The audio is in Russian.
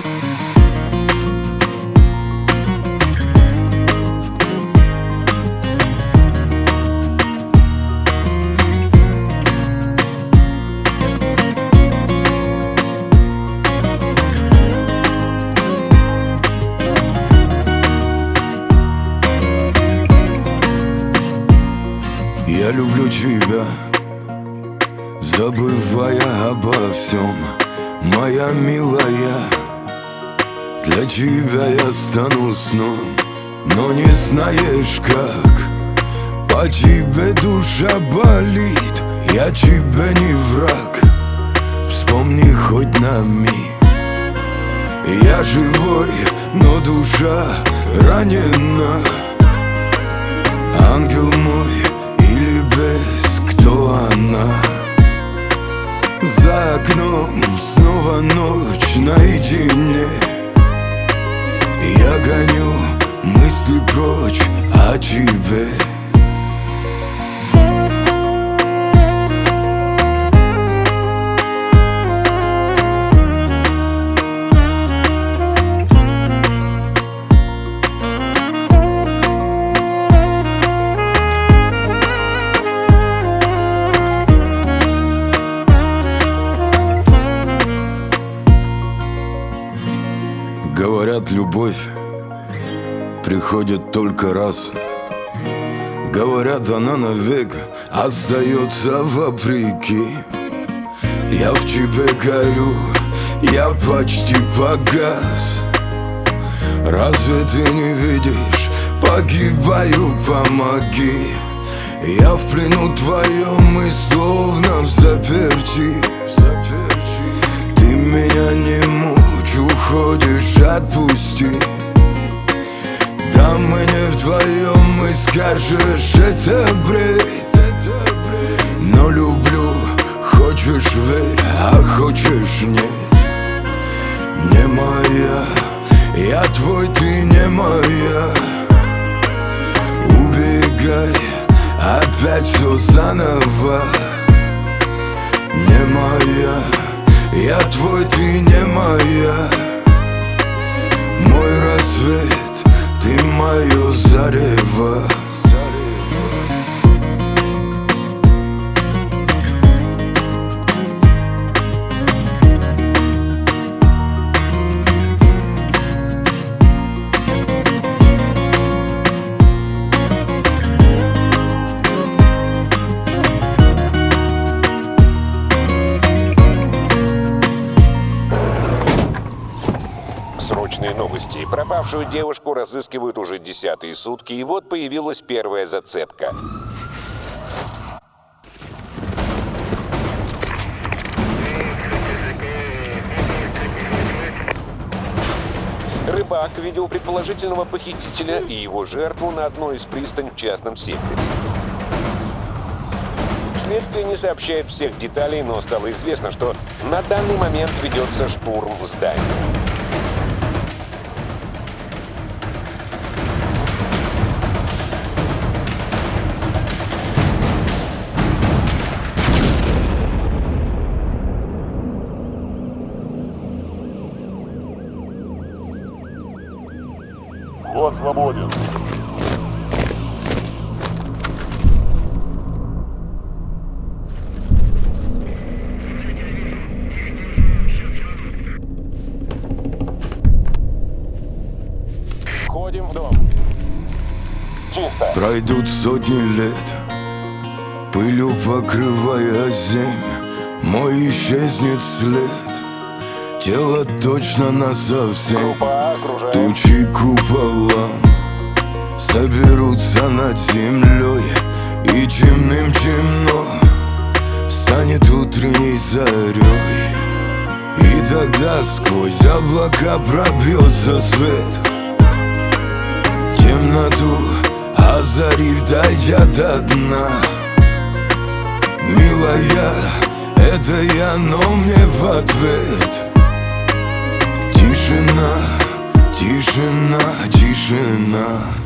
Я люблю тебя, забывая обо всем, моя милая. Для тебя я стану сном, но не знаешь как. По тебе душа болит, я тебе не враг. Вспомни хоть на миг. Я живой, но душа ранена. Ангел мой или без, кто она? За окном снова ночь наедине. Я гоню мысли прочь о тебе. Говорят, любовь приходит только раз. Говорят, она навек остается вопреки. Я в тебе горю, я почти погас. Разве ты не видишь, погибаю, помоги. Я в плену твоем и словно в заперти. Ты меня не мучь, уходишь, отпусти. Да мы не вдвоем, и скажешь, это бред. Но люблю, хочешь верь, а хочешь нет. Не моя, я твой, ты не моя. Убегай, опять все заново. Не моя, я твой, ты не моя. Мой рассвет, ты мое зарево. Срочные новости. Пропавшую девушку разыскивают уже 10-е сутки, и вот появилась первая зацепка. Рыбак видел предположительного похитителя и его жертву на одной из пристань в частном секторе. Следствие не сообщает всех деталей, но стало известно, что на данный момент ведется штурм здания. Вход свободен. Входим в дом. Чисто. Пройдут сотни лет, пылью покрывая землю, мой исчезнет след. Тело точно насовсем. Тучи куполом соберутся над землей, и темным темно станет утренней зарей. И тогда сквозь облака пробьется свет, темноту озарив, дойдя до дна. Милая, это я, но мне в ответ тишина, тишина, тишина.